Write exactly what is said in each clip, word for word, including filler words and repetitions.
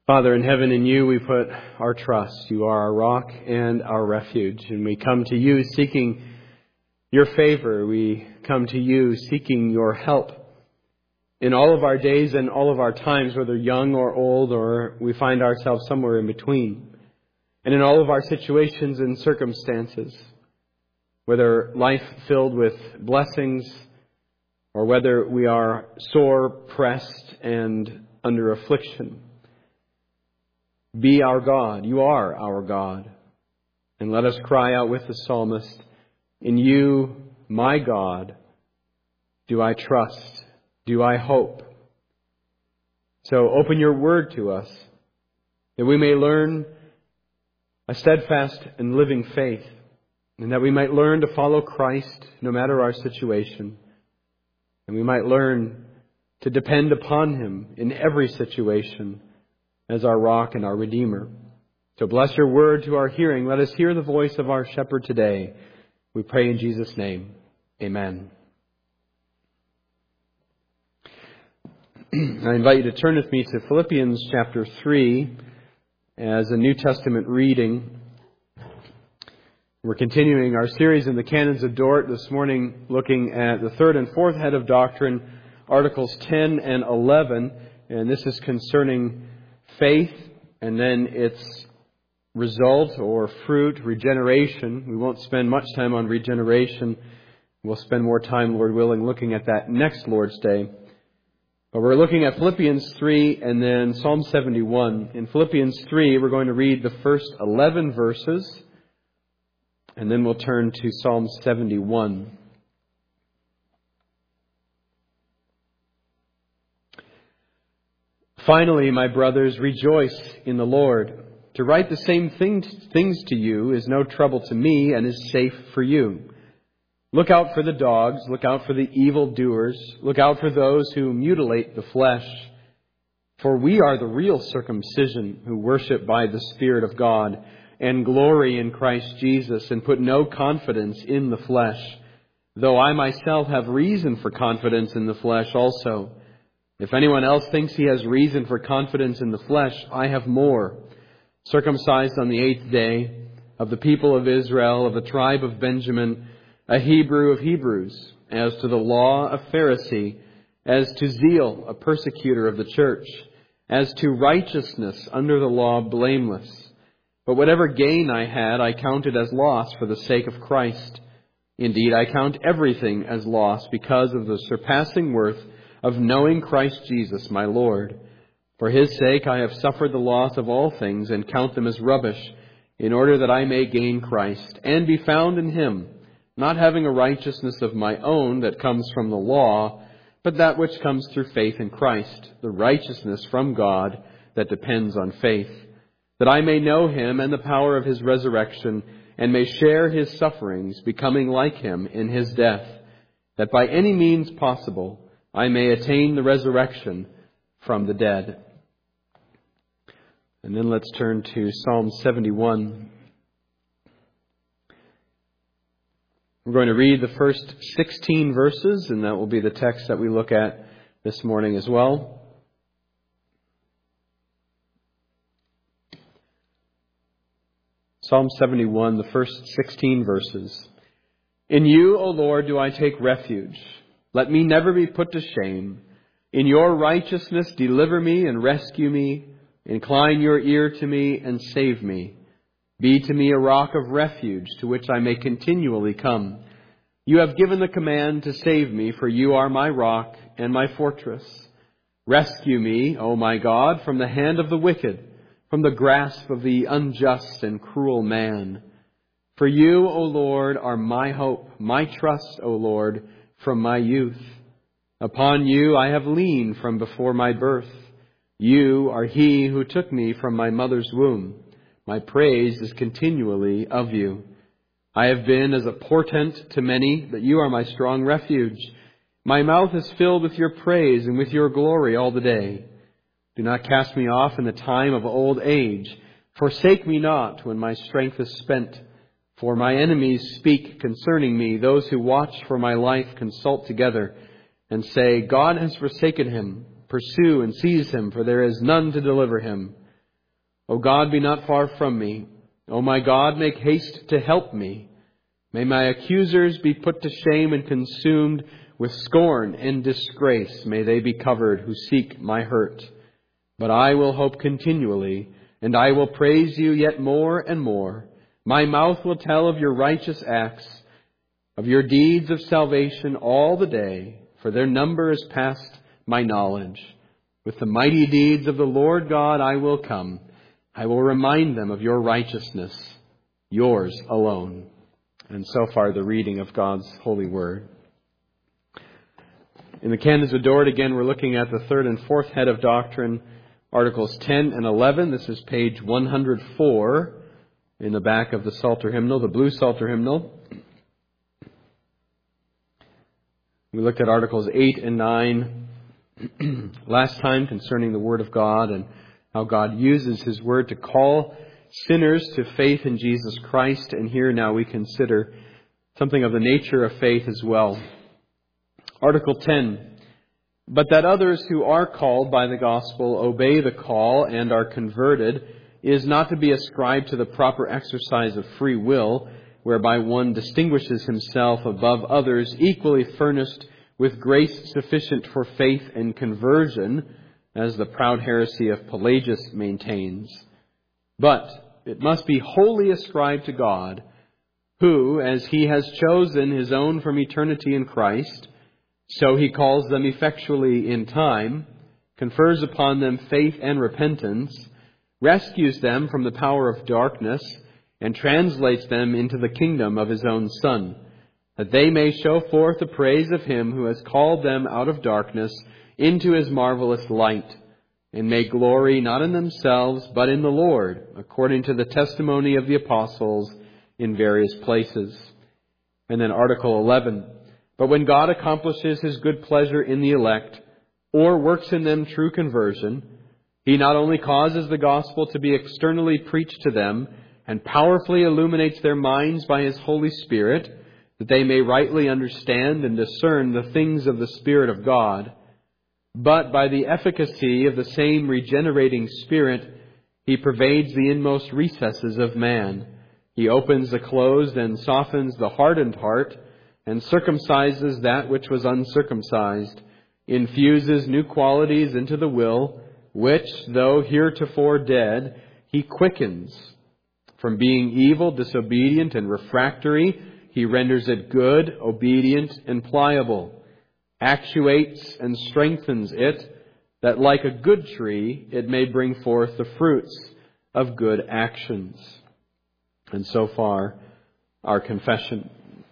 Father in heaven, in you we put our trust. You are our rock and our refuge. And we come to you seeking your favor. We come to you seeking your help in all of our days and all of our times, whether young or old, or we find ourselves somewhere in between. And in all of our situations and circumstances, whether life filled with blessings or whether we are sore pressed and under affliction. Be our God. You are our God. And let us cry out with the psalmist, in you, my God, do I trust, do I hope. So open your word to us, that we may learn a steadfast and living faith, and that we might learn to follow Christ no matter our situation, and we might learn to depend upon Him in every situation as our rock and our Redeemer. So bless your word to our hearing. Let us hear the voice of our shepherd today. We pray in Jesus' name. Amen. I invite you to turn with me to Philippians chapter three as a New Testament reading. We're continuing our series in the Canons of Dort this morning, looking at the third and fourth head of doctrine, Articles ten and eleven, and this is concerning faith and then its result or fruit, regeneration. We won't spend much time on regeneration. We'll spend more time, Lord willing, looking at that next Lord's Day. But we're looking at Philippians three and then Psalm seventy-one. In Philippians three, we're going to read the first eleven verses, and then we'll turn to Psalm seventy-one. Finally, my brothers, rejoice in the Lord. To write the same thing, things to you is no trouble to me and is safe for you. Look out for the dogs, look out for the evildoers, look out for those who mutilate the flesh. For we are the real circumcision who worship by the Spirit of God and glory in Christ Jesus and put no confidence in the flesh, though I myself have reason for confidence in the flesh also. If anyone else thinks he has reason for confidence in the flesh, I have more. Circumcised on the eighth day, of the people of Israel, of the tribe of Benjamin, a Hebrew of Hebrews, as to the law, a Pharisee, as to zeal, a persecutor of the church, as to righteousness under the law, blameless. But whatever gain I had, I counted as loss for the sake of Christ. Indeed, I count everything as loss because of the surpassing worth of knowing Christ Jesus, my Lord. For His sake I have suffered the loss of all things and count them as rubbish, in order that I may gain Christ and be found in Him, not having a righteousness of my own that comes from the law, but that which comes through faith in Christ, the righteousness from God that depends on faith, that I may know Him and the power of His resurrection, and may share His sufferings, becoming like Him in His death, that by any means possible I may attain the resurrection from the dead. And then let's turn to Psalm seventy-one. We're going to read the first sixteen verses, and that will be the text that we look at this morning as well. Psalm seventy-one, the first sixteen verses. In you, O Lord, do I take refuge. Let me never be put to shame. In your righteousness deliver me and rescue me. Incline your ear to me and save me. Be to me a rock of refuge to which I may continually come. You have given the command to save me, for you are my rock and my fortress. Rescue me, O my God, from the hand of the wicked, from the grasp of the unjust and cruel man. For you, O Lord, are my hope, my trust, O Lord, from my youth. Upon you I have leaned from before my birth. You are He who took me from my mother's womb. My praise is continually of you. I have been as a portent to many, but you are my strong refuge. My mouth is filled with your praise and with your glory all the day. Do not cast me off in the time of old age. Forsake me not when my strength is spent. For my enemies speak concerning me. Those who watch for my life consult together and say, God has forsaken him. Pursue and seize him, for there is none to deliver him. O God, be not far from me. O my God, make haste to help me. May my accusers be put to shame and consumed with scorn and disgrace. May they be covered who seek my hurt. But I will hope continually, and I will praise you yet more and more. My mouth will tell of your righteous acts, of your deeds of salvation all the day, for their number is past my knowledge. With the mighty deeds of the Lord God I will come. I will remind them of your righteousness, yours alone. And so far the reading of God's holy word. In the Canons Adored, again, we're looking at the third and fourth head of doctrine, Articles ten and eleven. This is page one hundred four in the back of the Psalter hymnal, the blue Psalter hymnal. We looked at Articles eight and nine last time concerning the Word of God and how God uses His Word to call sinners to faith in Jesus Christ. And here now we consider something of the nature of faith as well. Article ten. But that others who are called by the gospel obey the call and are converted is not to be ascribed to the proper exercise of free will, whereby one distinguishes himself above others, equally furnished with grace sufficient for faith and conversion, as the proud heresy of Pelagius maintains. But it must be wholly ascribed to God, who, as He has chosen His own from eternity in Christ, so He calls them effectually in time, confers upon them faith and repentance, rescues them from the power of darkness, and translates them into the kingdom of His own Son, that they may show forth the praise of Him who has called them out of darkness into His marvelous light, and may glory not in themselves, but in the Lord, according to the testimony of the apostles in various places. And then Article eleven. But when God accomplishes His good pleasure in the elect, or works in them true conversion, He not only causes the gospel to be externally preached to them, and powerfully illuminates their minds by His Holy Spirit, that they may rightly understand and discern the things of the Spirit of God, but by the efficacy of the same regenerating Spirit, He pervades the inmost recesses of man. He opens the closed and softens the hardened heart, and circumcises that which was uncircumcised, infuses new qualities into the will, which, though heretofore dead, He quickens. From being evil, disobedient, and refractory, He renders it good, obedient, and pliable, actuates and strengthens it, that like a good tree, it may bring forth the fruits of good actions. And so far, our confession.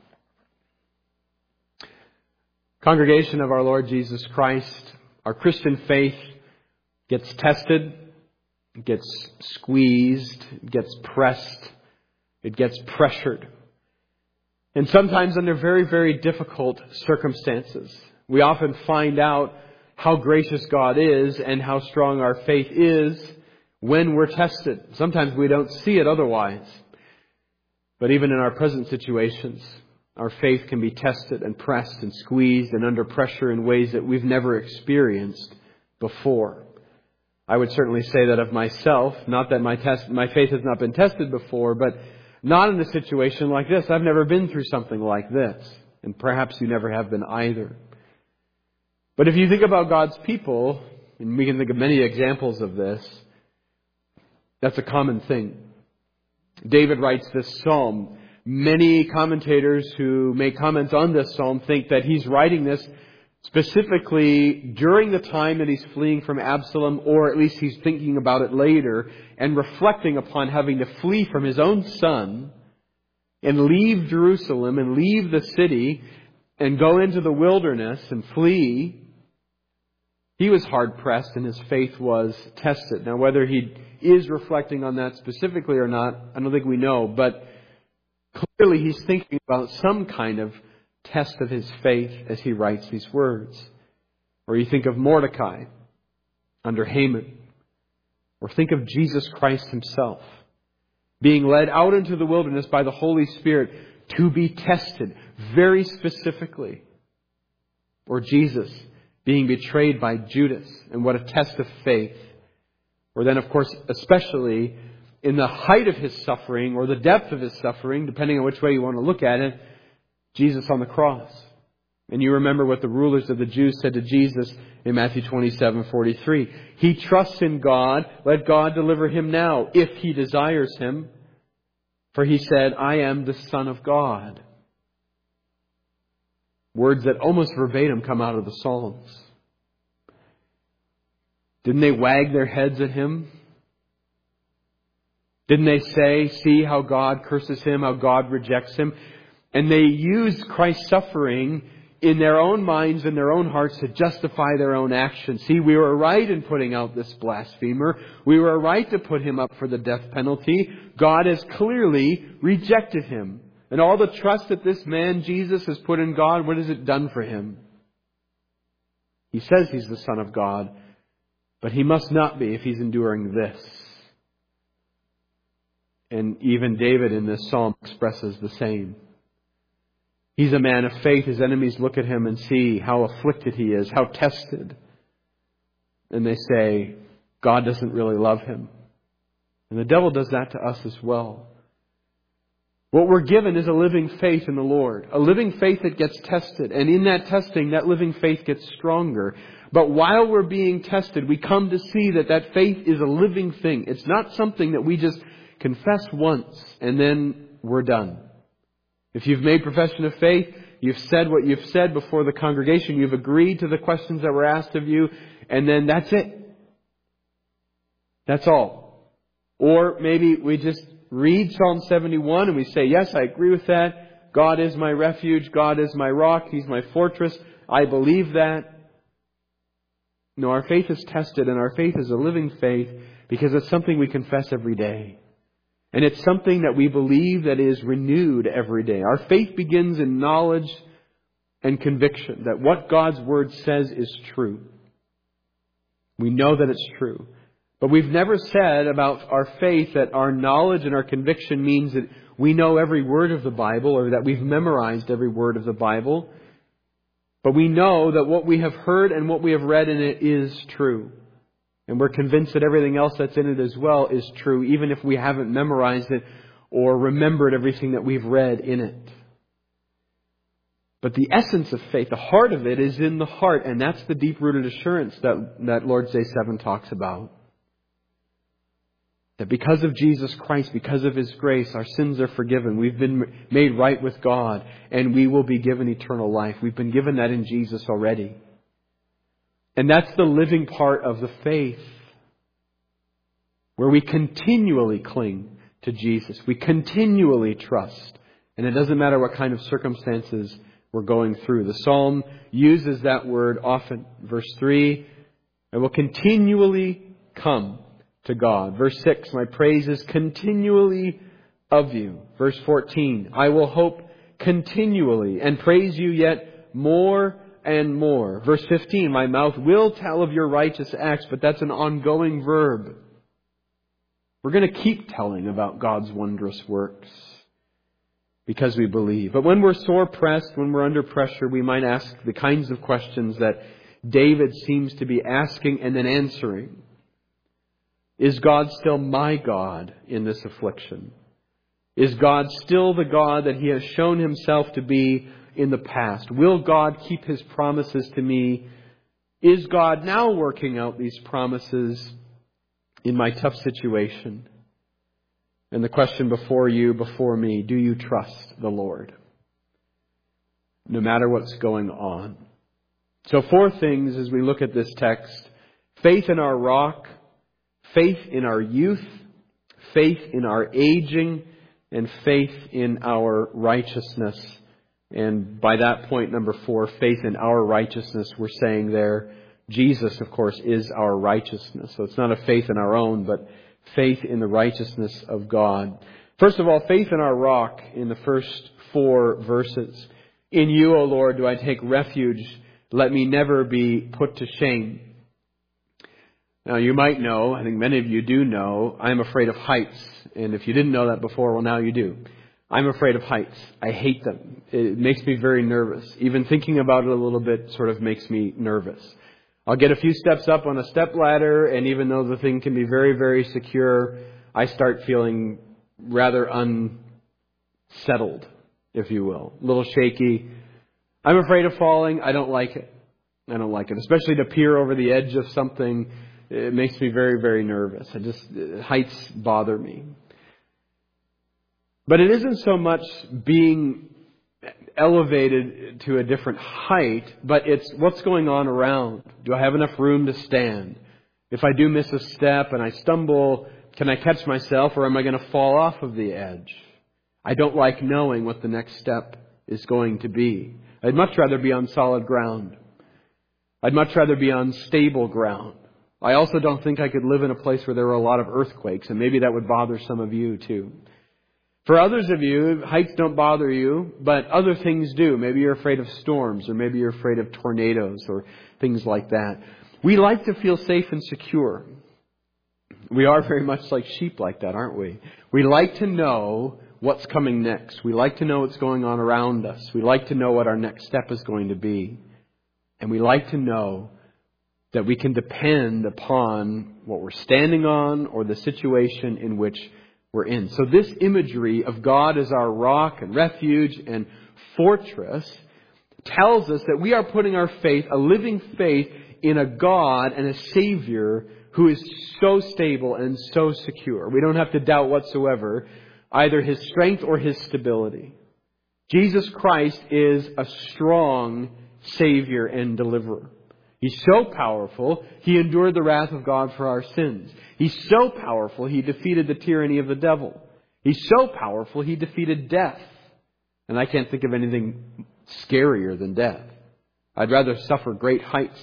Congregation of our Lord Jesus Christ, our Christian faith gets tested, gets squeezed, gets pressed, it gets pressured. And sometimes under very, very difficult circumstances. We often find out how gracious God is and how strong our faith is when we're tested. Sometimes we don't see it otherwise. But even in our present situations, our faith can be tested and pressed and squeezed and under pressure in ways that we've never experienced before. I would certainly say that of myself, not that my test, my faith has not been tested before, but not in a situation like this. I've never been through something like this, and perhaps you never have been either. But if you think about God's people, and we can think of many examples of this, that's a common thing. David writes this psalm. Many commentators who make comments on this psalm think that he's writing this specifically during the time that he's fleeing from Absalom, or at least he's thinking about it later and reflecting upon having to flee from his own son and leave Jerusalem and leave the city and go into the wilderness and flee. He was hard pressed and his faith was tested. Now, whether he is reflecting on that specifically or not, I don't think we know, but clearly he's thinking about some kind of test of his faith as he writes these words. Or you think of Mordecai under Haman. Or think of Jesus Christ Himself being led out into the wilderness by the Holy Spirit to be tested very specifically. Or Jesus being betrayed by Judas, and what a test of faith. Or then, of course, especially in the height of His suffering or the depth of His suffering, depending on which way you want to look at it, Jesus on the cross. And you remember what the rulers of the Jews said to Jesus in Matthew twenty-seven forty-three. He trusts in God. Let God deliver him now, if He desires him. For He said, I am the Son of God. Words that almost verbatim come out of the Psalms. Didn't they wag their heads at Him? Didn't they say, see how God curses him, how God rejects him? And they used Christ's suffering in their own minds and their own hearts to justify their own actions. See, we were right in putting out this blasphemer. We were right to put him up for the death penalty. God has clearly rejected him. And all the trust that this man, Jesus, has put in God, what has it done for him? He says he's the Son of God, but he must not be if he's enduring this. And even David in this psalm expresses the same. He's a man of faith. His enemies look at him and see how afflicted he is, how tested. And they say, God doesn't really love him. And the devil does that to us as well. What we're given is a living faith in the Lord. A living faith that gets tested. And in that testing, that living faith gets stronger. But while we're being tested, we come to see that that faith is a living thing. It's not something that we just confess once and then we're done. If you've made profession of faith, you've said what you've said before the congregation, you've agreed to the questions that were asked of you, and then that's it. That's all. Or maybe we just read Psalm seventy-one and we say, yes, I agree with that. God is my refuge. God is my rock. He's my fortress. I believe that. No, our faith is tested, and our faith is a living faith because it's something we confess every day. And it's something that we believe that is renewed every day. Our faith begins in knowledge and conviction that what God's Word says is true. We know that it's true. But we've never said about our faith that our knowledge and our conviction means that we know every word of the Bible or that we've memorized every word of the Bible. But we know that what we have heard and what we have read in it is true. And we're convinced that everything else that's in it as well is true, even if we haven't memorized it or remembered everything that we've read in it. But the essence of faith, the heart of it, is in the heart. And that's the deep-rooted assurance that, that Lord's Day seven talks about. That because of Jesus Christ, because of His grace, our sins are forgiven. We've been made right with God, and we will be given eternal life. We've been given that in Jesus already. And that's the living part of the faith, where we continually cling to Jesus. We continually trust. And it doesn't matter what kind of circumstances we're going through. The Psalm uses that word often. Verse three, I will continually come to God. Verse six, my praise is continually of you. Verse fourteen, I will hope continually and praise you yet more and more. Verse fifteen, my mouth will tell of your righteous acts, but that's an ongoing verb. We're going to keep telling about God's wondrous works because we believe. But when we're sore pressed, when we're under pressure, we might ask the kinds of questions that David seems to be asking and then answering. Is God still my God in this affliction? Is God still the God that He has shown Himself to be in the past? Will God keep His promises to me? Is God now working out these promises in my tough situation? And the question before you, before me, do you trust the Lord? No matter what's going on. So four things as we look at this text. Faith in our rock, faith in our youth, faith in our aging, and faith in our righteousness. And by that point, number four, faith in our righteousness, we're saying there, Jesus, of course, is our righteousness. So it's not a faith in our own, but faith in the righteousness of God. First of all, faith in our rock in the first four verses. In you, O Lord, do I take refuge. Let me never be put to shame. Now, you might know, I think many of you do know, I'm afraid of heights. And if you didn't know that before, well, now you do. I'm afraid of heights. I hate them. It makes me very nervous. Even thinking about it a little bit sort of makes me nervous. I'll get a few steps up on a step ladder, and even though the thing can be very, very secure, I start feeling rather unsettled, if you will. A little shaky. I'm afraid of falling. I don't like it. I don't like it. Especially to peer over the edge of something. It makes me very, very nervous. I just, heights bother me. But it isn't so much being elevated to a different height, but it's what's going on around. Do I have enough room to stand? If I do miss a step and I stumble, can I catch myself, or am I going to fall off of the edge? I don't like knowing what the next step is going to be. I'd much rather be on solid ground. I'd much rather be on stable ground. I also don't think I could live in a place where there were a lot of earthquakes, and maybe that would bother some of you too. For others of you, heights don't bother you, but other things do. Maybe you're afraid of storms, or maybe you're afraid of tornadoes, or things like that. We like to feel safe and secure. We are very much like sheep like that, aren't we? We like to know what's coming next. We like to know what's going on around us. We like to know what our next step is going to be. And we like to know that we can depend upon what we're standing on or the situation in which we're in. So this imagery of God as our rock and refuge and fortress tells us that we are putting our faith, a living faith, in a God and a Savior who is so stable and so secure. We don't have to doubt whatsoever either His strength or His stability. Jesus Christ is a strong Savior and deliverer. He's so powerful, He endured the wrath of God for our sins. He's so powerful, He defeated the tyranny of the devil. He's so powerful, He defeated death. And I can't think of anything scarier than death. I'd rather suffer great heights.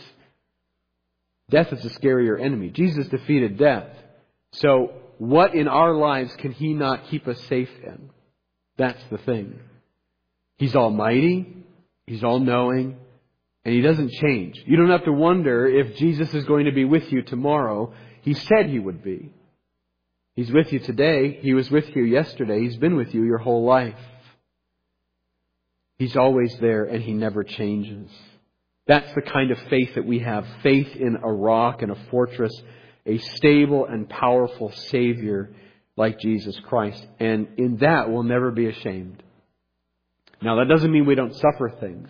Death is a scarier enemy. Jesus defeated death. So what in our lives can He not keep us safe in? That's the thing. He's almighty. He's all-knowing. And He doesn't change. You don't have to wonder if Jesus is going to be with you tomorrow. He said He would be. He's with you today. He was with you yesterday. He's been with you your whole life. He's always there, and He never changes. That's the kind of faith that we have. Faith in a rock and a fortress, a stable and powerful Savior like Jesus Christ. And in that we'll never be ashamed. Now that doesn't mean we don't suffer things.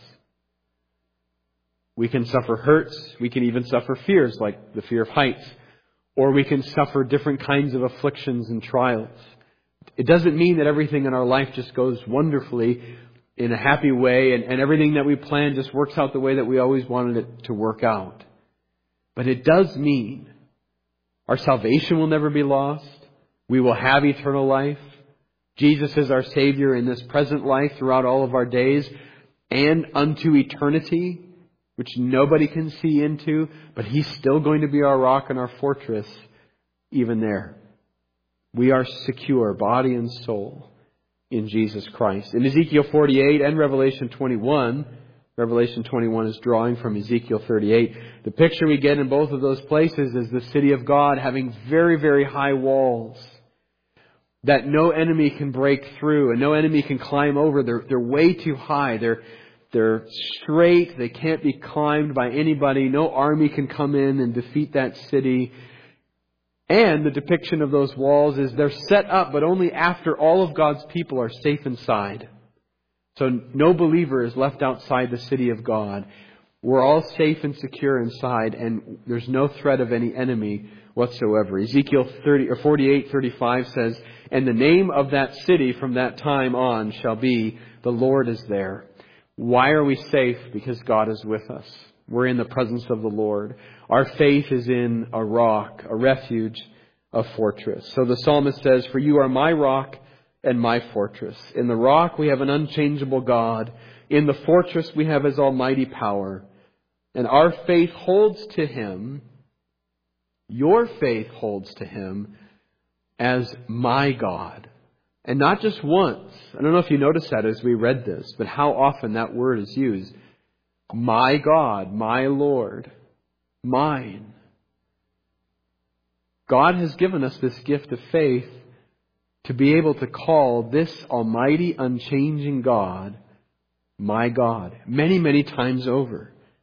We can suffer hurts. We can even suffer fears like the fear of heights. Or we can suffer different kinds of afflictions and trials. It doesn't mean that everything in our life just goes wonderfully in a happy way and, and everything that we plan just works out the way that we always wanted it to work out. But it does mean our salvation will never be lost. We will have eternal life. Jesus is our Savior in this present life throughout all of our days and unto eternity, which nobody can see into, but He's still going to be our rock and our fortress even there. We are secure, body and soul, in Jesus Christ. In Ezekiel forty-eight and Revelation twenty-one, Revelation twenty-one is drawing from Ezekiel thirty-eight. The picture we get in both of those places is the city of God having very, very high walls that no enemy can break through and no enemy can climb over. They're, they're way too high. They're They're straight. They can't be climbed by anybody. No army can come in and defeat that city. And the depiction of those walls is they're set up, but only after all of God's people are safe inside. So no believer is left outside the city of God. We're all safe and secure inside, and there's no threat of any enemy whatsoever. Ezekiel thirty or forty-eight thirty-five says, "And the name of that city from that time on shall be, the Lord is there." Why are we safe? Because God is with us. We're in the presence of the Lord. Our faith is in a rock, a refuge, a fortress. So the psalmist says, "For you are my rock and my fortress." In the rock we have an unchangeable God. In the fortress we have His almighty power. And our faith holds to Him. Your faith holds to Him as my God. And not just once. I don't know if you noticed that as we read this, but how often that word is used. My God, my Lord, mine. God has given us this gift of faith to be able to call this almighty, unchanging God, my God, many, many times over.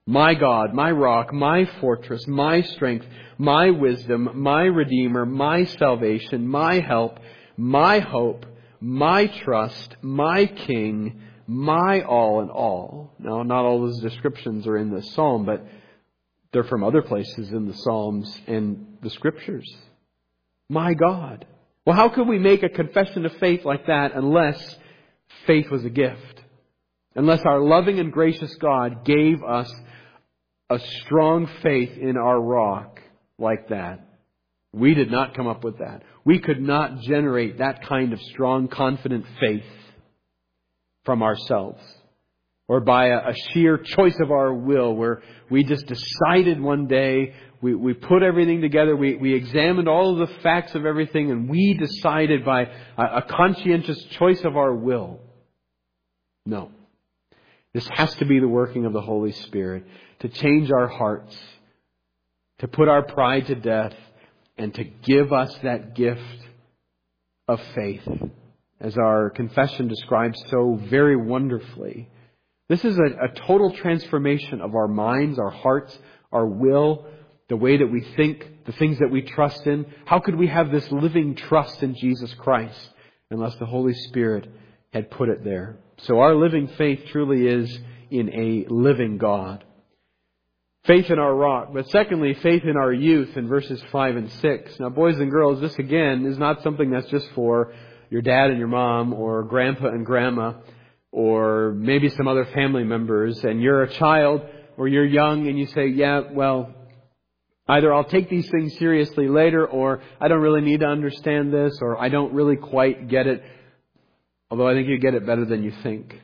My God, my rock, my fortress, my strength, my wisdom, my Redeemer, my salvation, my help, my hope, my trust, my King, my all in all. Now, not all those descriptions are in this psalm, but they're from other places in the Psalms and the Scriptures. My God. Well, how could we make a confession of faith like that unless faith was a gift? Unless our loving and gracious God gave us a strong faith in our rock like that. We did not come up with that. We could not generate that kind of strong, confident faith from ourselves, or by a, a sheer choice of our will, where we just decided one day, we, we put everything together, we, we examined all of the facts of everything, and we decided by a, a conscientious choice of our will. No. This has to be the working of the Holy Spirit to change our hearts, to put our pride to death, and to give us that gift of faith, as our confession describes so very wonderfully. This is a, a total transformation of our minds, our hearts, our will, the way that we think, the things that we trust in. How could we have this living trust in Jesus Christ unless the Holy Spirit had put it there? So our living faith truly is in a living God. Faith in our rock. But secondly, faith in our youth in verses five and six. Now, boys and girls, this again is not something that's just for your dad and your mom, or grandpa and grandma, or maybe some other family members, and you're a child or you're young and you say, yeah, well, either I'll take these things seriously later, or I don't really need to understand this, or I don't really quite get it. Although I think you get it better than you think.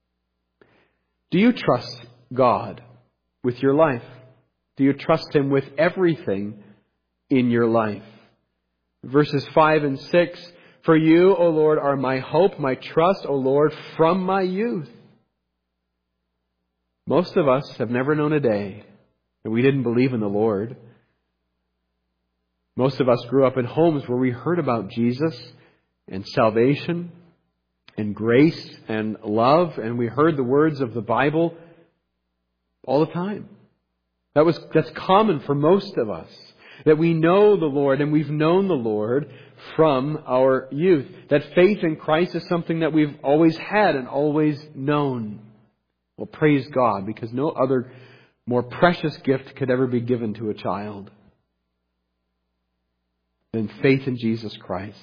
Do you trust God with your life? Do you trust Him with everything in your life? Verses five and six. For you, O Lord, are my hope, my trust, O Lord, from my youth. Most of us have never known a day that we didn't believe in the Lord. Most of us grew up in homes where we heard about Jesus and salvation and grace and love, and we heard the words of the Bible all the time. That was that's common for most of us. That we know the Lord, and we've known the Lord from our youth. That faith in Christ is something that we've always had and always known. Well, praise God, because no other more precious gift could ever be given to a child than faith in Jesus Christ.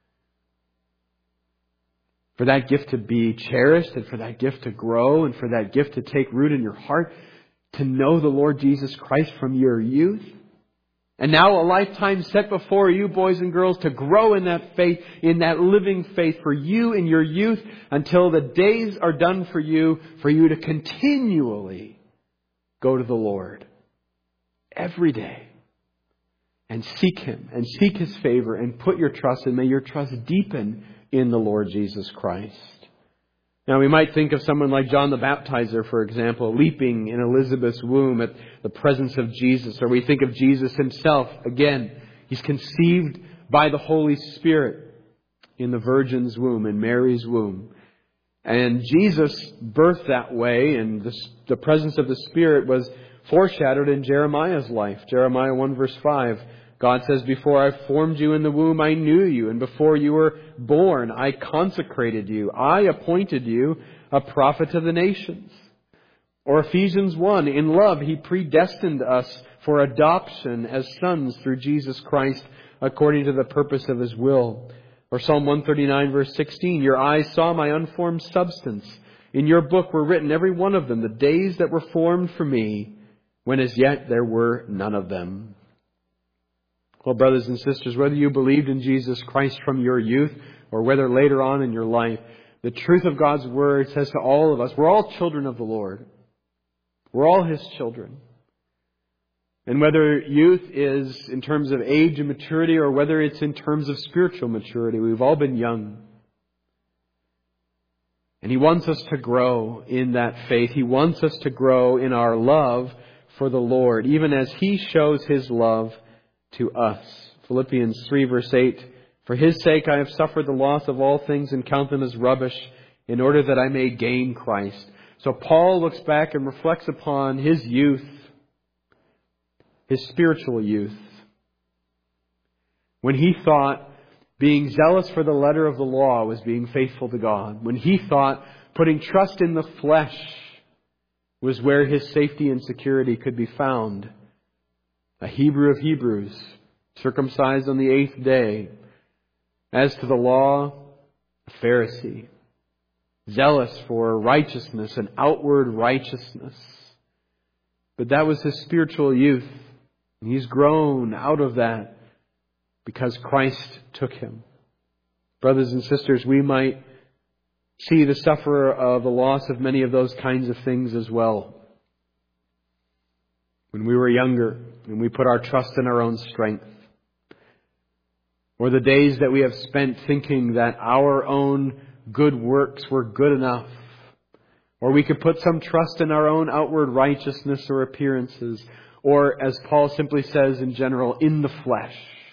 For that gift to be cherished, and for that gift to grow, and for that gift to take root in your heart, to know the Lord Jesus Christ from your youth. And now a lifetime set before you, boys and girls, to grow in that faith, in that living faith for you in your youth, until the days are done for you, for you to continually go to the Lord every day and seek Him and seek His favor and put your trust, and may your trust deepen in the Lord Jesus Christ. Now, we might think of someone like John the Baptizer, for example, leaping in Elizabeth's womb at the presence of Jesus. Or we think of Jesus Himself. Again, He's conceived by the Holy Spirit in the Virgin's womb, in Mary's womb. And Jesus birthed that way, and the, the presence of the Spirit was foreshadowed in Jeremiah's life. Jeremiah one verse five. God says, before I formed you in the womb, I knew you. And before you were born, I consecrated you. I appointed you a prophet to the nations. Or Ephesians one, in love, He predestined us for adoption as sons through Jesus Christ, according to the purpose of His will. Or Psalm one thirty-nine, verse sixteen, your eyes saw my unformed substance. In your book were written, every one of them, the days that were formed for me, when as yet there were none of them. Well, brothers and sisters, whether you believed in Jesus Christ from your youth or whether later on in your life, the truth of God's Word says to all of us, we're all children of the Lord. We're all His children. And whether youth is in terms of age and maturity or whether it's in terms of spiritual maturity, we've all been young. And He wants us to grow in that faith. He wants us to grow in our love for the Lord, even as He shows His love to us. Philippians three verse eight, for His sake I have suffered the loss of all things and count them as rubbish, in order that I may gain Christ. So Paul looks back and reflects upon his youth, his spiritual youth, when he thought being zealous for the letter of the law was being faithful to God, when he thought putting trust in the flesh was where his safety and security could be found. A Hebrew of Hebrews, circumcised on the eighth day. As to the law, a Pharisee, zealous for righteousness and outward righteousness. But that was his spiritual youth. And he's grown out of that because Christ took him. Brothers and sisters, we might see the sufferer of the loss of many of those kinds of things as well. When we were younger and we put our trust in our own strength, or the days that we have spent thinking that our own good works were good enough, or we could put some trust in our own outward righteousness or appearances, or as Paul simply says in general, in the flesh.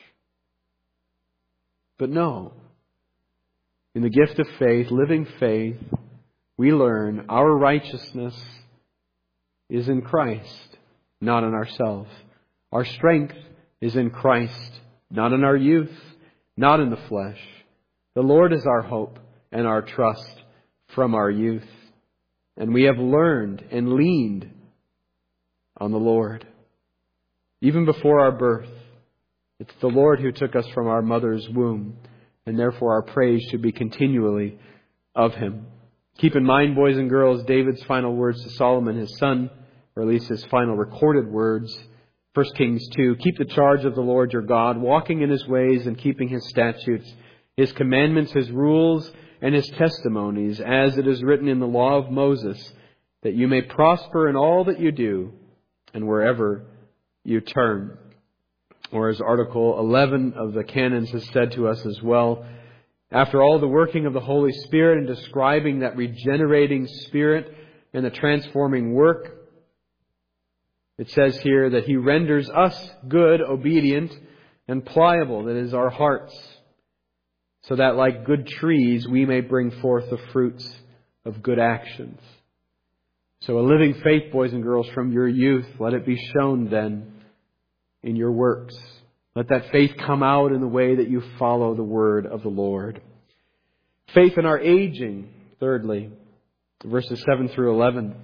But no. In the gift of faith, living faith, we learn our righteousness is in Christ, not in ourselves. Our strength is in Christ, not in our youth, not in the flesh. The Lord is our hope and our trust from our youth. And we have learned and leaned on the Lord. Even before our birth, it's the Lord who took us from our mother's womb. And therefore our praise should be continually of Him. Keep in mind, boys and girls, David's final words to Solomon, his son, or at least his final recorded words. First Kings two, keep the charge of the Lord your God, walking in His ways and keeping His statutes, His commandments, His rules, and His testimonies, as it is written in the law of Moses, that you may prosper in all that you do and wherever you turn. Or as Article eleven of the Canons has said to us as well, after all the working of the Holy Spirit and describing that regenerating Spirit and the transforming work, it says here that He renders us good, obedient, and pliable, that is our hearts, so that like good trees we may bring forth the fruits of good actions. So a living faith, boys and girls, from your youth, let it be shown then in your works. Let that faith come out in the way that you follow the word of the Lord. Faith in our aging, thirdly, verses seven through eleven.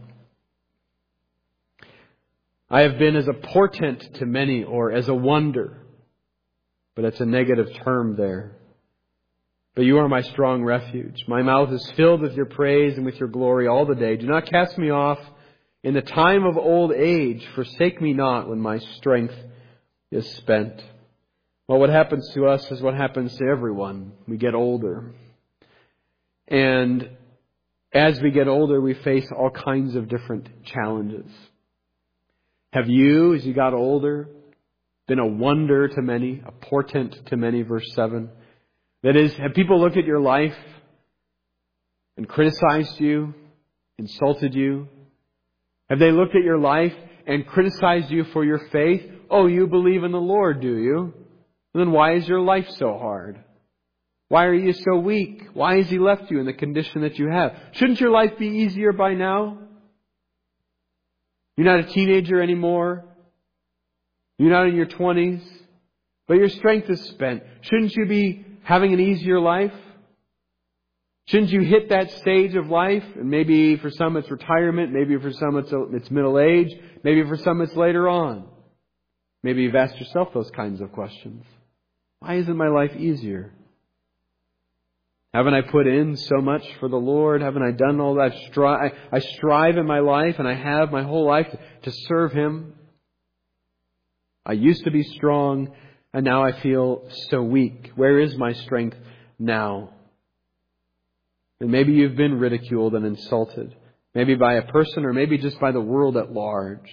I have been as a portent to many, or as a wonder. But it's a negative term there. But you are my strong refuge. My mouth is filled with your praise and with your glory all the day. Do not cast me off in the time of old age. Forsake me not when my strength is spent. Well, what happens to us is what happens to everyone. We get older. And as we get older, we face all kinds of different challenges. Have you, as you got older, been a wonder to many, a portent to many, verse seven? That is, have people looked at your life and criticized you, insulted you? Have they looked at your life and criticized you for your faith? Oh, you believe in the Lord, do you? Then why is your life so hard? Why are you so weak? Why has He left you in the condition that you have? Shouldn't your life be easier by now? You're not a teenager anymore. You're not in your twenties. But your strength is spent. Shouldn't you be having an easier life? Shouldn't you hit that stage of life? And maybe for some it's retirement. Maybe for some it's, it's middle age. Maybe for some it's later on. Maybe you've asked yourself those kinds of questions. Why isn't my life easier? Haven't I put in so much for the Lord? Haven't I done all that? I strive, I strive in my life, and I have my whole life to serve Him. I used to be strong, and now I feel so weak. Where is my strength now? And maybe you've been ridiculed and insulted. Maybe by a person, or maybe just by the world at large.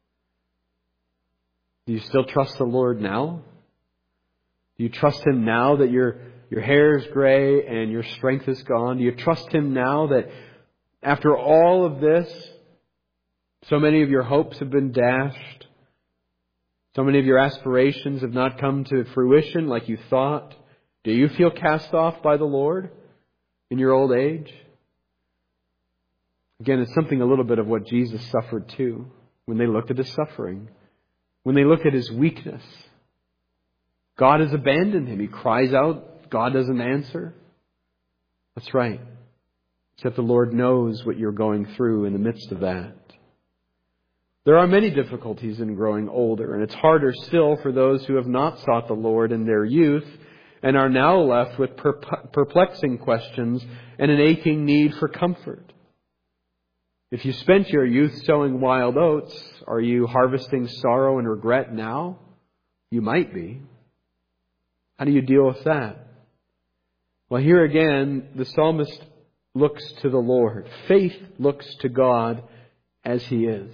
Do you still trust the Lord now? Do you trust Him now that your your hair is gray and your strength is gone? Do you trust Him now that after all of this, so many of your hopes have been dashed? So many of your aspirations have not come to fruition like you thought? Do you feel cast off by the Lord in your old age? Again, it's something a little bit of what Jesus suffered too, when they looked at His suffering, when they look at His weakness. God has abandoned Him. He cries out. God doesn't answer. That's right. Except the Lord knows what you're going through in the midst of that. There are many difficulties in growing older, and it's harder still for those who have not sought the Lord in their youth and are now left with perplexing questions and an aching need for comfort. If you spent your youth sowing wild oats, are you harvesting sorrow and regret now? You might be. How do you deal with that? Well, here again, the psalmist looks to the Lord. Faith looks to God as He is.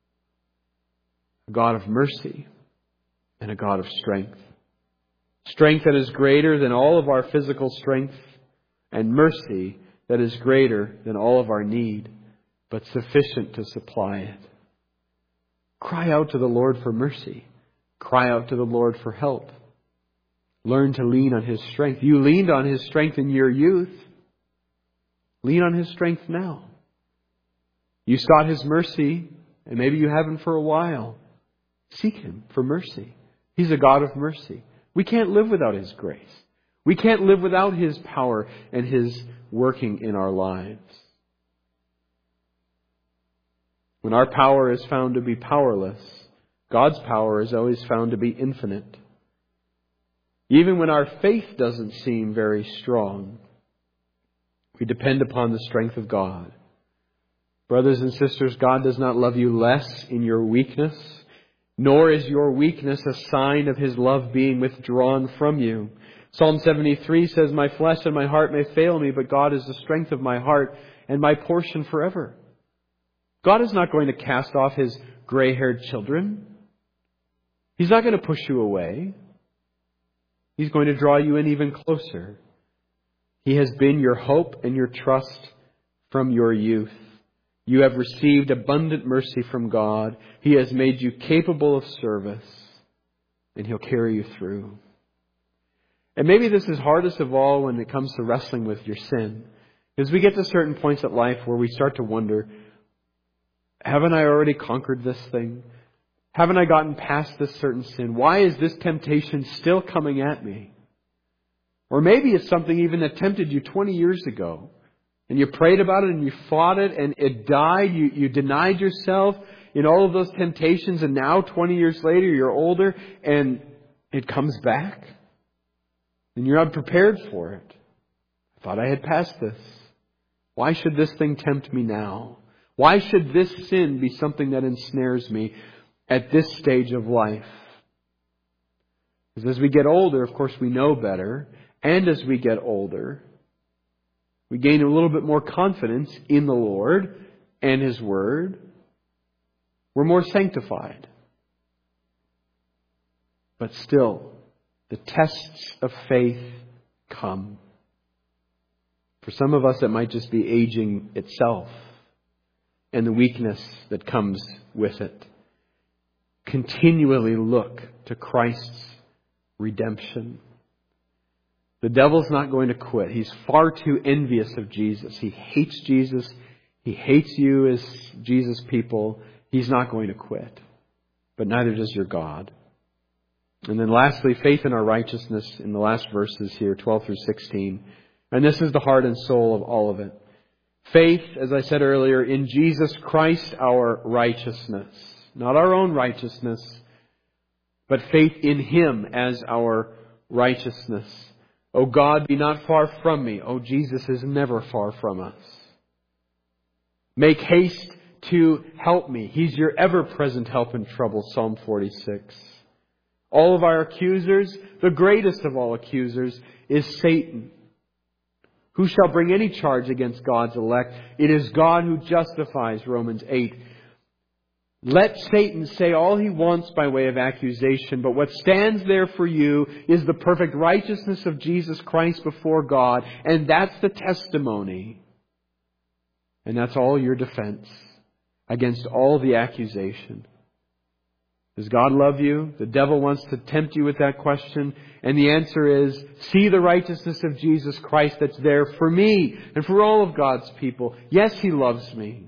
A God of mercy and a God of strength. Strength that is greater than all of our physical strength, and mercy that is greater than all of our need, but sufficient to supply it. Cry out to the Lord for mercy. Cry out to the Lord for help. Learn to lean on His strength. You leaned on His strength in your youth. Lean on His strength now. You sought His mercy, and maybe you haven't for a while. Seek Him for mercy. He's a God of mercy. We can't live without His grace. We can't live without His power and His working in our lives. When our power is found to be powerless, God's power is always found to be infinite. Even when our faith doesn't seem very strong, we depend upon the strength of God. Brothers and sisters, God does not love you less in your weakness, nor is your weakness a sign of His love being withdrawn from you. Psalm seventy-three says, "My flesh and my heart may fail me, but God is the strength of my heart and my portion forever." God is not going to cast off His gray-haired children. He's not going to push you away. He's going to draw you in even closer. He has been your hope and your trust from your youth. You have received abundant mercy from God. He has made you capable of service, and He'll carry you through. And maybe this is hardest of all when it comes to wrestling with your sin. Because we get to certain points in life where we start to wonder, haven't I already conquered this thing? Haven't I gotten past this certain sin? Why is this temptation still coming at me? Or maybe it's something even that tempted you twenty years ago. And you prayed about it and you fought it and it died. You, you denied yourself in all of those temptations. And now twenty years later, you're older and it comes back. And you're unprepared for it. I thought I had passed this. Why should this thing tempt me now? Why should this sin be something that ensnares me at this stage of life? Because as we get older, of course, we know better. And as we get older, we gain a little bit more confidence in the Lord and His Word. We're more sanctified. But still, the tests of faith come. For some of us, it might just be aging itself and the weakness that comes with it. Continually look to Christ's redemption. The devil's not going to quit. He's far too envious of Jesus. He hates Jesus. He hates you as Jesus' people. He's not going to quit. But neither does your God. And then lastly, faith in our righteousness in the last verses here, twelve through sixteen. And this is the heart and soul of all of it. Faith, as I said earlier, in Jesus Christ, our righteousness. Not our own righteousness, but faith in Him as our righteousness. O God, be not far from me. O Jesus is never far from us. Make haste to help me. He's your ever-present help in trouble, Psalm forty-six. All of our accusers, the greatest of all accusers, is Satan. Who shall bring any charge against God's elect? It is God who justifies, Romans eight. Let Satan say all he wants by way of accusation, but what stands there for you is the perfect righteousness of Jesus Christ before God, and that's the testimony. And that's all your defense against all the accusation. Does God love you? The devil wants to tempt you with that question. And the answer is, see the righteousness of Jesus Christ that's there for me and for all of God's people. Yes, He loves me.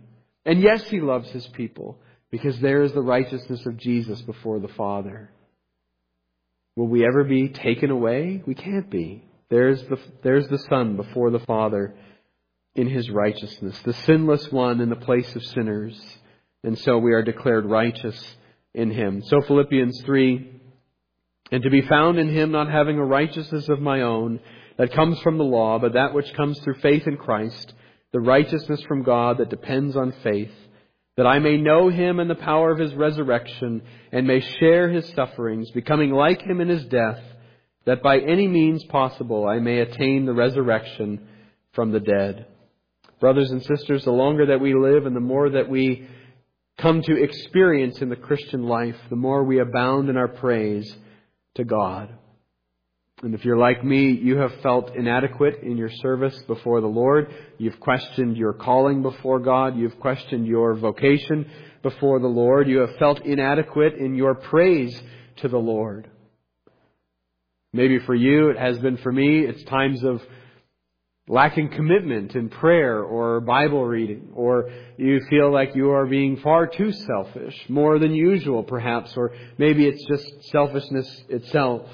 And yes, He loves His people because there is the righteousness of Jesus before the Father. Will we ever be taken away? We can't be. There's the, there's the Son before the Father in His righteousness, the sinless one in the place of sinners. And so we are declared righteous in Him. So Philippians three, and to be found in Him, not having a righteousness of my own that comes from the law, but that which comes through faith in Christ, the righteousness from God that depends on faith, that I may know Him and the power of His resurrection, and may share His sufferings, becoming like Him in His death, that by any means possible I may attain the resurrection from the dead. Brothers and sisters, the longer that we live and the more that we come to experience in the Christian life, the more we abound in our praise to God. And if you're like me, you have felt inadequate in your service before the Lord. You've questioned your calling before God. You've questioned your vocation before the Lord. You have felt inadequate in your praise to the Lord. Maybe for you, it has been for me, it's times of lacking commitment in prayer or Bible reading, or you feel like you are being far too selfish, more than usual perhaps, or maybe it's just selfishness itself.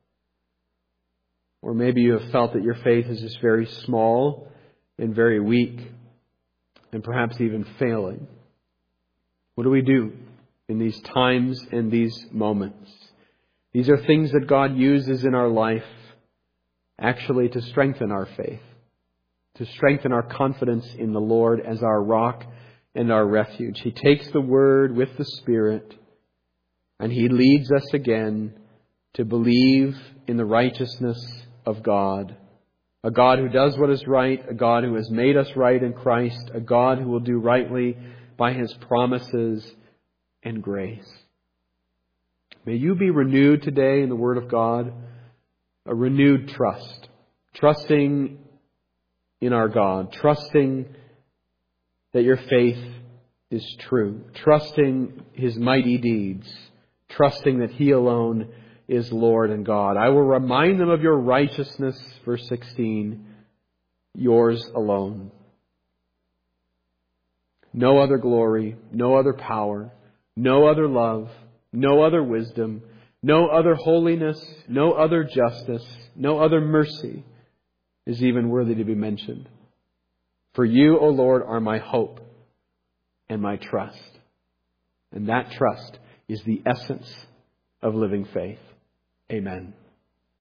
Or maybe you have felt that your faith is just very small and very weak and perhaps even failing. What do we do in these times and these moments? These are things that God uses in our life actually to strengthen our faith, to strengthen our confidence in the Lord as our rock and our refuge. He takes the Word with the Spirit and He leads us again to believe in the righteousness of God. A God who does what is right, a God who has made us right in Christ, a God who will do rightly by His promises and grace. May you be renewed today in the Word of God, a renewed trust, trusting in our God, trusting that your faith is true, trusting His mighty deeds, trusting that He alone is Lord and God. I will remind them of your righteousness, verse sixteen, yours alone. No other glory, no other power, no other love, no other wisdom, no other holiness, no other justice, no other mercy is even worthy to be mentioned. For you, O Lord, are my hope and my trust. And that trust is the essence of living faith. Amen.